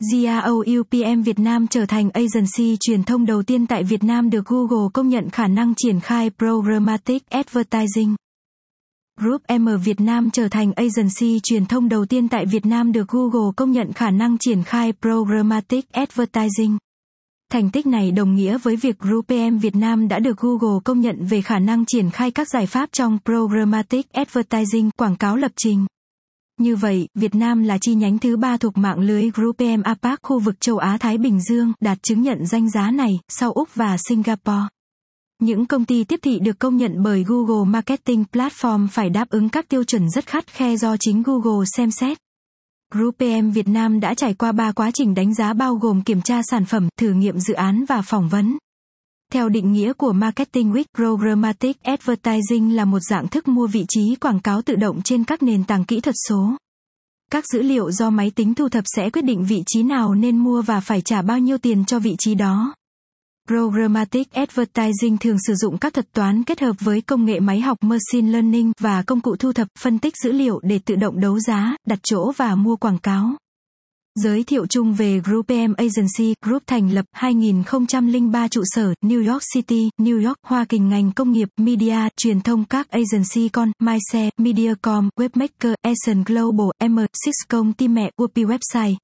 GROUPM Việt Nam trở thành agency truyền thông đầu tiên tại Việt Nam được Google công nhận khả năng triển khai Programmatic Advertising. Group M Việt Nam trở thành agency truyền thông đầu tiên tại Việt Nam được Google công nhận khả năng triển khai Programmatic Advertising. Thành tích này đồng nghĩa với việc Group M Việt Nam đã được Google công nhận về khả năng triển khai các giải pháp trong Programmatic Advertising, quảng cáo lập trình. Như vậy, Việt Nam là chi nhánh thứ 3 thuộc mạng lưới Group M APAC khu vực châu Á-Thái Bình Dương, đạt chứng nhận danh giá này, sau Úc và Singapore. Những công ty tiếp thị được công nhận bởi Google Marketing Platform phải đáp ứng các tiêu chuẩn rất khắt khe do chính Google xem xét. Group M Việt Nam đã trải qua 3 quá trình đánh giá bao gồm kiểm tra sản phẩm, thử nghiệm dự án và phỏng vấn. Theo định nghĩa của Marketing Week, Programmatic Advertising là một dạng thức mua vị trí quảng cáo tự động trên các nền tảng kỹ thuật số. Các dữ liệu do máy tính thu thập sẽ quyết định vị trí nào nên mua và phải trả bao nhiêu tiền cho vị trí đó. Programmatic Advertising thường sử dụng các thuật toán kết hợp với công nghệ máy học Machine Learning và công cụ thu thập, phân tích dữ liệu để tự động đấu giá, đặt chỗ và mua quảng cáo. Giới thiệu chung về Group M Agency Group thành lập 2003 trụ sở New York City, New York, Hoa Kỳ ngành công nghiệp, media, truyền thông các agency con, MyShare, Mediacom, Webmaker, Eson Global, M6 công ty mẹ, UP website,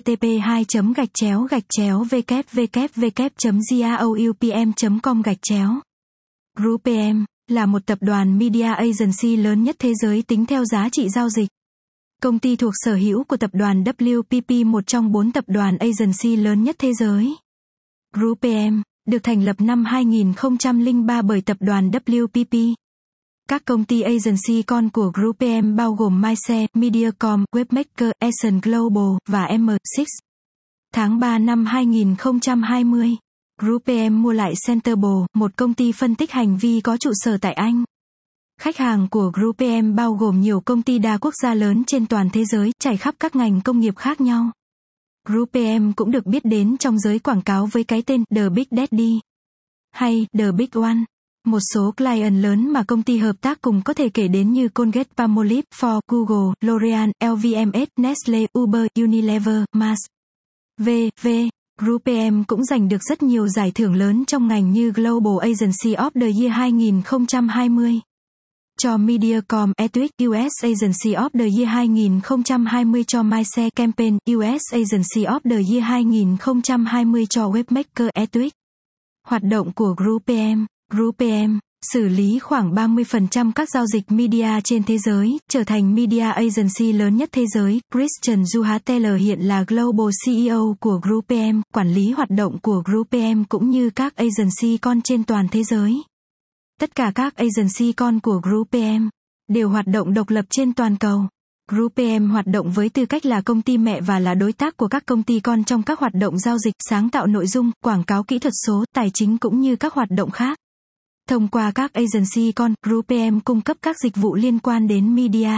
http://www.groupm.com/. Group M là một tập đoàn media agency lớn nhất thế giới tính theo giá trị giao dịch. Công ty thuộc sở hữu của tập đoàn WPP, một trong 4 tập đoàn agency lớn nhất thế giới. Group M được thành lập năm 2003 bởi tập đoàn WPP. Các công ty agency con của Group M bao gồm MyShare, Mediacom, Webmaker, Eson Global và M6. Tháng 3 năm 2020, Group M mua lại Centerable, một công ty phân tích hành vi có trụ sở tại Anh. Khách hàng của Group M bao gồm nhiều công ty đa quốc gia lớn trên toàn thế giới, trải khắp các ngành công nghiệp khác nhau. Group M cũng được biết đến trong giới quảng cáo với cái tên The Big Daddy hay The Big One. Một số client lớn mà công ty hợp tác cùng có thể kể đến như Colgate-Palmolive, Ford, Google, L'Oreal, LVMH, Nestle, Uber, Unilever, Mars, v.v. Group M cũng giành được rất nhiều giải thưởng lớn trong ngành như Global Agency of the Year 2020. Cho Mediacom, Ethics, US Agency of the Year 2020 cho MyShare Campaign, US Agency of the Year 2020 cho Webmaker Ethics. Hoạt động của Group M xử lý khoảng 30% các giao dịch media trên thế giới, trở thành media agency lớn nhất thế giới. Christian Zuhateller hiện là Global CEO của Group M, quản lý hoạt động của Group M cũng như các agency con trên toàn thế giới. Tất cả các agency con của Group M đều hoạt động độc lập trên toàn cầu. Group M hoạt động với tư cách là công ty mẹ và là đối tác của các công ty con trong các hoạt động giao dịch, sáng tạo nội dung, quảng cáo kỹ thuật số, tài chính cũng như các hoạt động khác. Thông qua các agency con, Group M cung cấp các dịch vụ liên quan đến media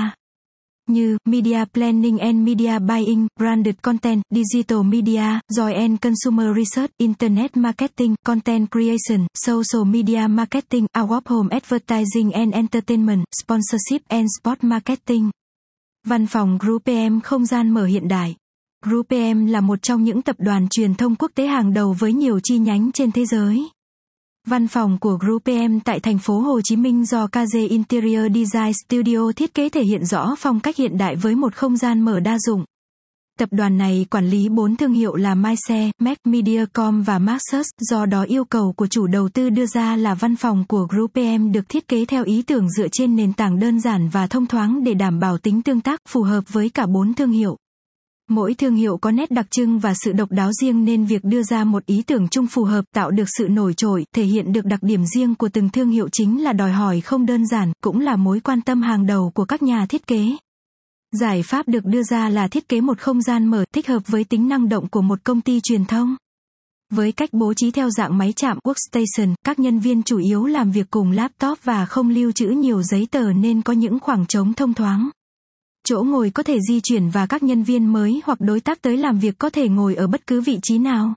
như Media Planning and Media Buying, Branded Content, Digital Media, Joint and Consumer Research, Internet Marketing, Content Creation, Social Media Marketing, Out of Home Advertising and Entertainment, Sponsorship and Sport Marketing. Văn phòng Group M không gian mở hiện đại. Group M là một trong những tập đoàn truyền thông quốc tế hàng đầu với nhiều chi nhánh trên thế giới. Văn phòng của Group M tại thành phố Hồ Chí Minh do KG Interior Design Studio thiết kế thể hiện rõ phong cách hiện đại với một không gian mở đa dụng. Tập đoàn này quản lý 4 thương hiệu là MyShare, Mac, Mediacom và Maxus, do đó yêu cầu của chủ đầu tư đưa ra là văn phòng của Group M được thiết kế theo ý tưởng dựa trên nền tảng đơn giản và thông thoáng để đảm bảo tính tương tác phù hợp với cả 4 thương hiệu. Mỗi thương hiệu có nét đặc trưng và sự độc đáo riêng nên việc đưa ra một ý tưởng chung phù hợp tạo được sự nổi trội, thể hiện được đặc điểm riêng của từng thương hiệu chính là đòi hỏi không đơn giản, cũng là mối quan tâm hàng đầu của các nhà thiết kế. Giải pháp được đưa ra là thiết kế một không gian mở, thích hợp với tính năng động của một công ty truyền thông. Với cách bố trí theo dạng máy chạm workstation, các nhân viên chủ yếu làm việc cùng laptop và không lưu trữ nhiều giấy tờ nên có những khoảng trống thông thoáng. Chỗ ngồi có thể di chuyển và các nhân viên mới hoặc đối tác tới làm việc có thể ngồi ở bất cứ vị trí nào.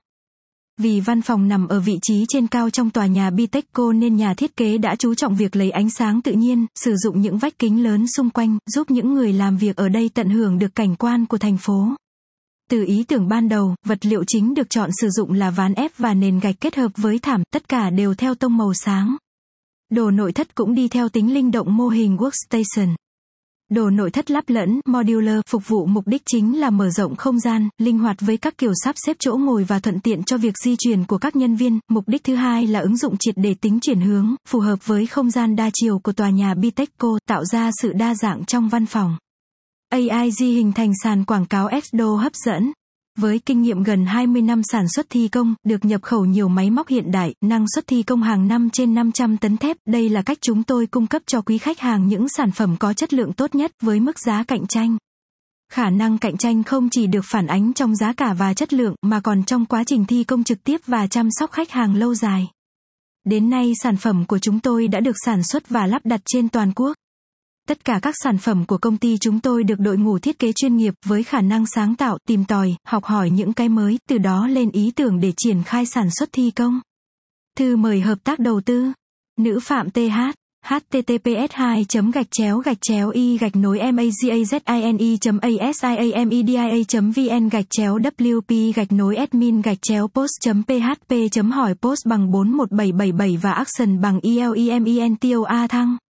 Vì văn phòng nằm ở vị trí trên cao trong tòa nhà Bitexco nên nhà thiết kế đã chú trọng việc lấy ánh sáng tự nhiên, sử dụng những vách kính lớn xung quanh, giúp những người làm việc ở đây tận hưởng được cảnh quan của thành phố. Từ ý tưởng ban đầu, vật liệu chính được chọn sử dụng là ván ép và nền gạch kết hợp với thảm, tất cả đều theo tông màu sáng. Đồ nội thất cũng đi theo tính linh động mô hình workstation. Đồ nội thất lắp lẫn, modular, phục vụ mục đích chính là mở rộng không gian, linh hoạt với các kiểu sắp xếp chỗ ngồi và thuận tiện cho việc di chuyển của các nhân viên. Mục đích thứ hai là ứng dụng triệt để tính chuyển hướng, phù hợp với không gian đa chiều của tòa nhà Bitexco, tạo ra sự đa dạng trong văn phòng. AIG hình thành sàn quảng cáo Exdo hấp dẫn. Với kinh nghiệm gần 20 năm sản xuất thi công, được nhập khẩu nhiều máy móc hiện đại, năng suất thi công hàng năm trên 500 tấn thép, đây là cách chúng tôi cung cấp cho quý khách hàng những sản phẩm có chất lượng tốt nhất với mức giá cạnh tranh. Khả năng cạnh tranh không chỉ được phản ánh trong giá cả và chất lượng, mà còn trong quá trình thi công trực tiếp và chăm sóc khách hàng lâu dài. Đến nay sản phẩm của chúng tôi đã được sản xuất và lắp đặt trên toàn quốc. Tất cả các sản phẩm của công ty chúng tôi được đội ngũ thiết kế chuyên nghiệp với khả năng sáng tạo, tìm tòi, học hỏi những cái mới, từ đó lên ý tưởng để triển khai sản xuất thi công. Thư mời hợp tác đầu tư. Nữ Phạm TH. https://magazine.asiamedia.vn/wp-admin-post.php.hỏi post bằng 41777 và action bằng ELEMENTOA thăng